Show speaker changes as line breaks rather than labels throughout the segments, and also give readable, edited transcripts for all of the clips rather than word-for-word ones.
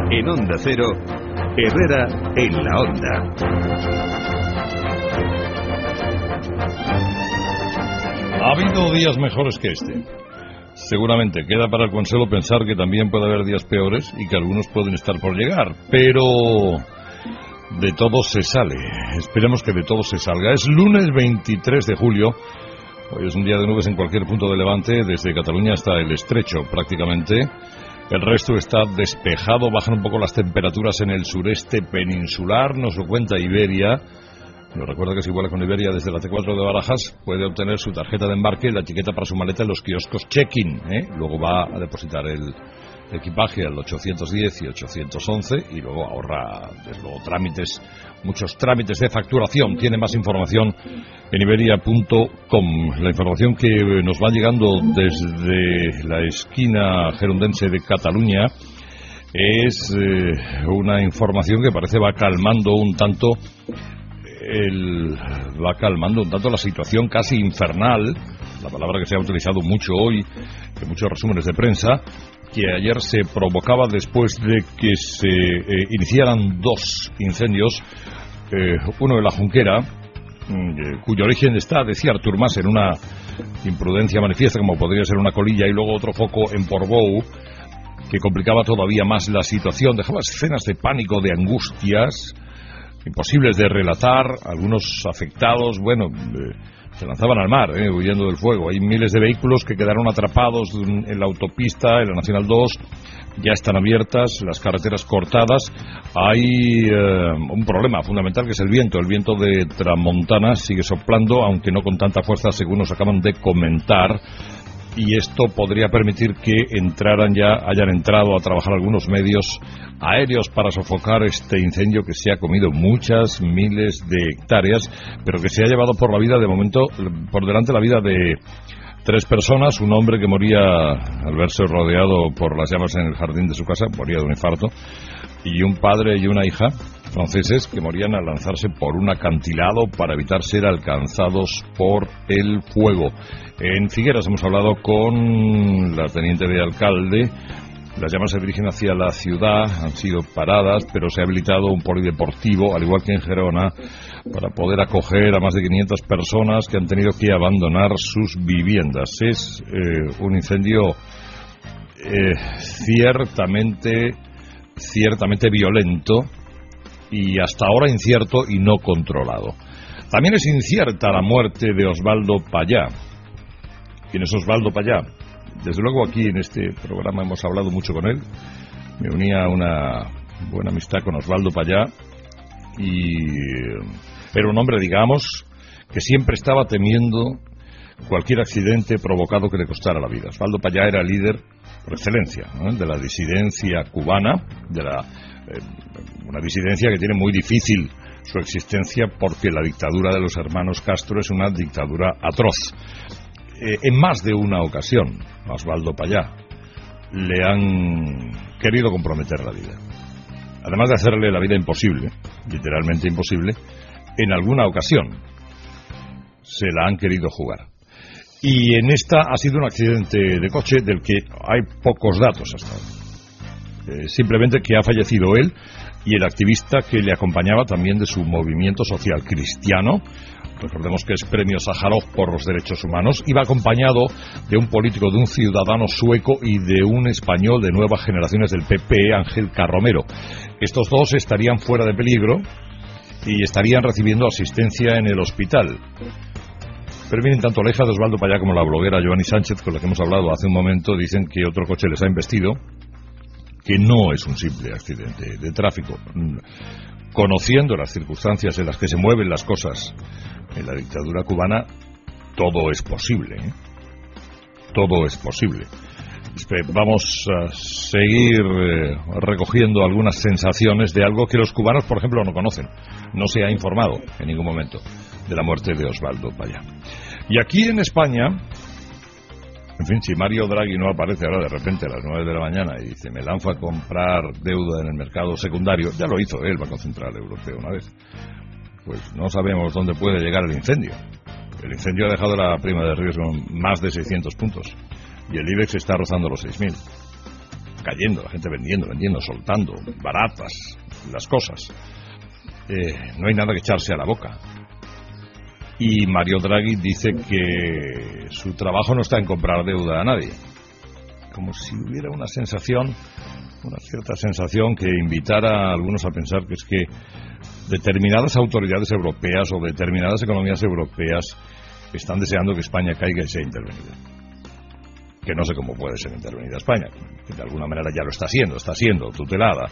En Onda Cero, Herrera en la Onda.
Ha habido días mejores que este. Seguramente queda para el Consuelo pensar que también puede haber días peores y que algunos pueden estar por llegar, pero de todo se sale. Esperemos que de todo se salga. Es lunes 23 de julio. Hoy es un día de nubes en cualquier punto de Levante, desde Cataluña hasta el Estrecho prácticamente. El resto está despejado, bajan un poco las temperaturas en el sureste peninsular, nos lo cuenta Iberia. Nos recuerda que si vuela con Iberia desde la T4 de Barajas puede obtener su tarjeta de embarque y la etiqueta para su maleta en los kioscos check-in. Luego va a depositar el equipaje al 810 y 811 y luego ahorra, desde luego, muchos trámites de facturación. Tiene más información en iberia.com. La información que nos va llegando desde la esquina gerundense de Cataluña es una información que parece va calmando un tanto la situación casi infernal, la palabra que se ha utilizado mucho hoy en muchos resúmenes de prensa, que ayer se provocaba después de que se iniciaran dos incendios, uno en la Junquera, cuyo origen está, decía Artur Mas, en una imprudencia manifiesta, como podría ser una colilla, y luego otro foco en Portbou, que complicaba todavía más la situación, dejaba escenas de pánico, de angustias, imposibles de relatar. Algunos afectados, se lanzaban al mar, huyendo del fuego. Hay miles de vehículos que quedaron atrapados en la autopista, en la Nacional 2, ya están abiertas, las carreteras cortadas. Hay un problema fundamental, que es el viento. El viento de tramontana sigue soplando, aunque no con tanta fuerza, según nos acaban de comentar. Y esto podría permitir que hayan entrado a trabajar algunos medios aéreos para sofocar este incendio que se ha comido muchas miles de hectáreas, pero que se ha llevado por delante la vida de 3 personas. Un hombre que moría al verse rodeado por las llamas en el jardín de su casa, moría de un infarto, y un padre y una hija franceses que morían al lanzarse por un acantilado para evitar ser alcanzados por el fuego. En Figueras hemos hablado con la teniente de alcalde. Las llamas se dirigen hacia la ciudad, han sido paradas, pero se ha habilitado un polideportivo, al igual que en Gerona, para poder acoger a más de 500 personas que han tenido que abandonar sus viviendas. Es un incendio ciertamente violento y hasta ahora incierto y no controlado. También es incierta la muerte de Osvaldo Payá. ¿Quién es Osvaldo Payá? Desde luego aquí en este programa hemos hablado mucho con él. Me unía a una buena amistad con Osvaldo Payá y era un hombre, digamos, que siempre estaba temiendo cualquier accidente provocado que le costara la vida. Osvaldo Payá era líder por excelencia, ¿no?, de la disidencia cubana, una disidencia que tiene muy difícil su existencia porque la dictadura de los hermanos Castro es una dictadura atroz. En más de una ocasión a Osvaldo Payá le han querido comprometer la vida. Además de hacerle la vida imposible, literalmente imposible, en alguna ocasión se la han querido jugar. Y en esta ha sido un accidente de coche del que hay pocos datos hasta ahora. Simplemente que ha fallecido él y el activista que le acompañaba, también de su movimiento social cristiano. Recordemos que es premio Sájarov por los derechos humanos. Iba acompañado de un político, de un ciudadano sueco y de un español de nuevas generaciones del PP, Ángel Carromero. Estos dos estarían fuera de peligro y estarían recibiendo asistencia en el hospital. Pero miren, tanto la hija de Osvaldo Payá como la bloguera Joanny Sánchez, con la que hemos hablado hace un momento, dicen que otro coche les ha embestido, que no es un simple accidente de tráfico. Conociendo las circunstancias en las que se mueven las cosas en la dictadura cubana, todo es posible, ¿eh? Todo es posible. Vamos a seguir recogiendo algunas sensaciones de algo que los cubanos, por ejemplo, no conocen. No se ha informado en ningún momento de la muerte de Osvaldo Payá. Y aquí en España, en fin, si Mario Draghi no aparece ahora de repente a las 9 de la mañana y dice, me lanzo a comprar deuda en el mercado secundario, ya lo hizo el Banco Central Europeo una vez, pues no sabemos dónde puede llegar el incendio. El incendio ha dejado la prima de riesgo en más de 600 puntos y el IBEX está rozando los 6.000. cayendo, la gente vendiendo, soltando, baratas las cosas. No hay nada que echarse a la boca. Y Mario Draghi dice que su trabajo no está en comprar deuda a nadie. Como si hubiera una cierta sensación que invitara a algunos a pensar que es que determinadas autoridades europeas o determinadas economías europeas están deseando que España caiga y sea intervenida. Que no sé cómo puede ser intervenida España, que de alguna manera ya lo está siendo tutelada.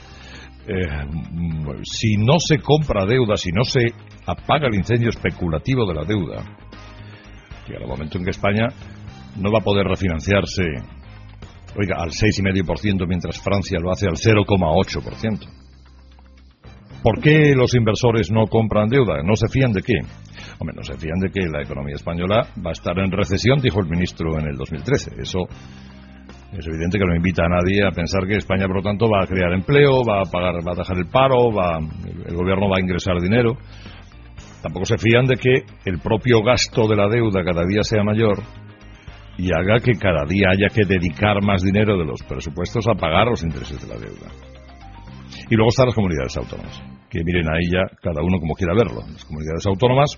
Si no se compra deuda, si no se apaga el incendio especulativo de la deuda, llegará el momento en que España no va a poder refinanciarse, al 6,5%, mientras Francia lo hace al 0,8%. ¿Por qué los inversores no compran deuda? ¿No se fían de qué? Hombre, no se fían de que la economía española va a estar en recesión, dijo el ministro en el 2013. Eso es evidente que no invita a nadie a pensar que España, por lo tanto, va a crear empleo, va a atajar el paro, el gobierno va a ingresar dinero. Tampoco se fían de que el propio gasto de la deuda cada día sea mayor y haga que cada día haya que dedicar más dinero de los presupuestos a pagar los intereses de la deuda. Y luego están las comunidades autónomas, que miren a ella cada uno como quiera verlo. Las comunidades autónomas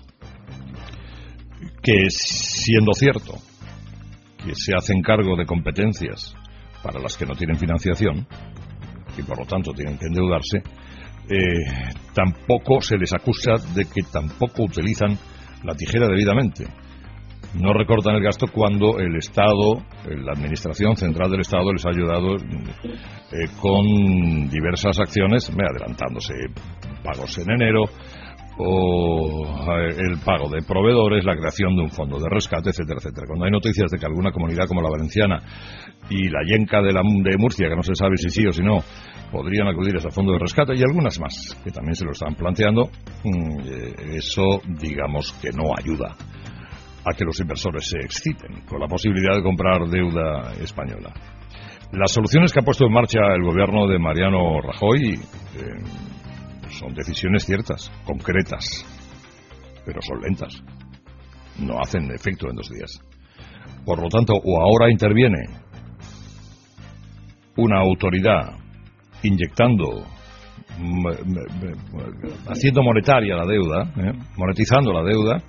que, siendo cierto que se hacen cargo de competencias para las que no tienen financiación y por lo tanto tienen que endeudarse, tampoco se les acusa de que tampoco utilizan la tijera debidamente. No recortan el gasto cuando el Estado, la Administración Central del Estado, les ha ayudado con diversas acciones, adelantándose pagos en enero, o el pago de proveedores, la creación de un fondo de rescate, etcétera, etcétera. Cuando hay noticias de que alguna comunidad como la valenciana y la yenca de Murcia, que no se sabe si sí o si no, podrían acudir a ese fondo de rescate, y algunas más que también se lo están planteando, eso digamos que no ayuda a que los inversores se exciten con la posibilidad de comprar deuda española. Las soluciones que ha puesto en marcha el gobierno de Mariano Rajoy son decisiones ciertas, concretas, pero son lentas. No hacen efecto en 2 días. Por lo tanto, o ahora interviene una autoridad inyectando, haciendo monetaria la deuda, monetizando la deuda,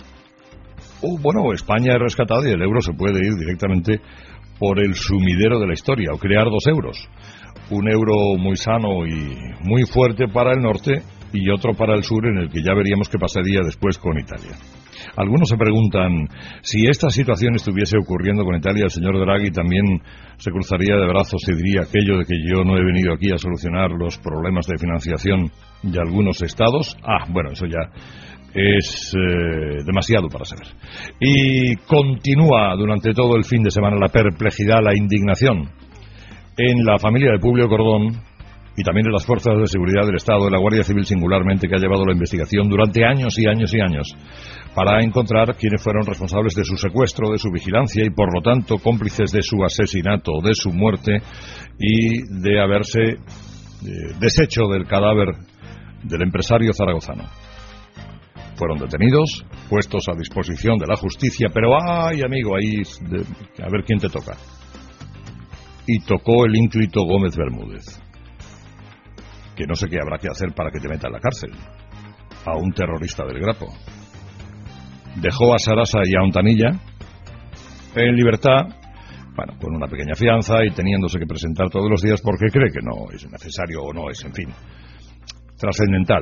o España es rescatada y el euro se puede ir directamente por el sumidero de la historia, o crear 2 euros. Un euro muy sano y muy fuerte para el norte y otro para el sur, en el que ya veríamos qué pasaría después con Italia. Algunos se preguntan, si esta situación estuviese ocurriendo con Italia, el señor Draghi también se cruzaría de brazos y diría aquello de que yo no he venido aquí a solucionar los problemas de financiación de algunos estados. Bueno, eso ya es demasiado para saber. Y continúa durante todo el fin de semana la perplejidad, la indignación en la familia de Publio Cordón y también en las fuerzas de seguridad del Estado, de la Guardia Civil singularmente, que ha llevado la investigación durante años y años y años para encontrar quiénes fueron responsables de su secuestro, de su vigilancia y por lo tanto cómplices de su asesinato, de su muerte y de haberse deshecho del cadáver del empresario zaragozano. Fueron detenidos, puestos a disposición de la justicia, pero ¡ay, amigo! Ahí, a ver quién te toca. Y tocó el ínclito Gómez Bermúdez, que no sé qué habrá que hacer para que te meta en la cárcel, a un terrorista del Grapo. Dejó a Sarasa y a Ontanilla en libertad, con una pequeña fianza y teniéndose que presentar todos los días porque cree que no es necesario o no es, en fin, trascendental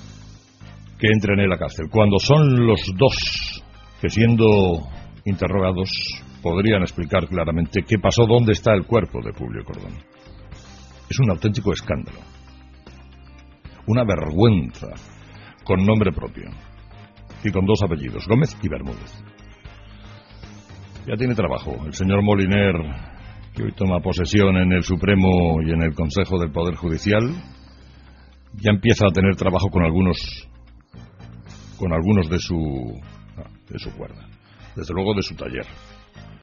que entren en la cárcel, cuando son los 2 que, siendo interrogados, podrían explicar claramente qué pasó, dónde está el cuerpo de Publio Cordón. Es un auténtico escándalo, una vergüenza, con nombre propio y con 2 apellidos, Gómez y Bermúdez. Ya tiene trabajo el señor Moliner, que hoy toma posesión en el Supremo y en el Consejo del Poder Judicial. Ya empieza a tener trabajo con algunos de su cuerda, desde luego de su taller.